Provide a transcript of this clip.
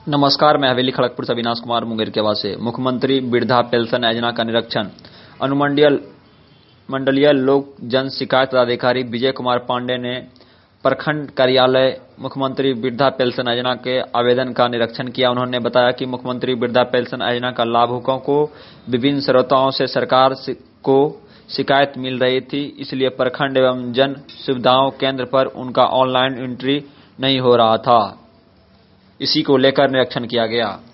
नमस्कार, मैं हवेली खड़गपुर से अविनाश कुमार मुंगेर के वासी। मुख्यमंत्री वृद्धा पेंशन योजना का निरीक्षण। अनुमंडल मंडलीय लोक जन शिकायत पदाधिकारी विजय कुमार पांडे ने प्रखंड कार्यालय मुख्यमंत्री वृद्धा पेंशन योजना के आवेदन का निरीक्षण किया। उन्होंने बताया कि मुख्यमंत्री वृद्धा पेंशन योजना का लाभुकों को विभिन्न स्रोतों से सरकार को शिकायत मिल रही थी, इसलिए प्रखंड एवं जन सुविधाओं केंद्र पर उनका ऑनलाइन एंट्री नहीं हो रहा था। इसी को लेकर निरीक्षण किया गया।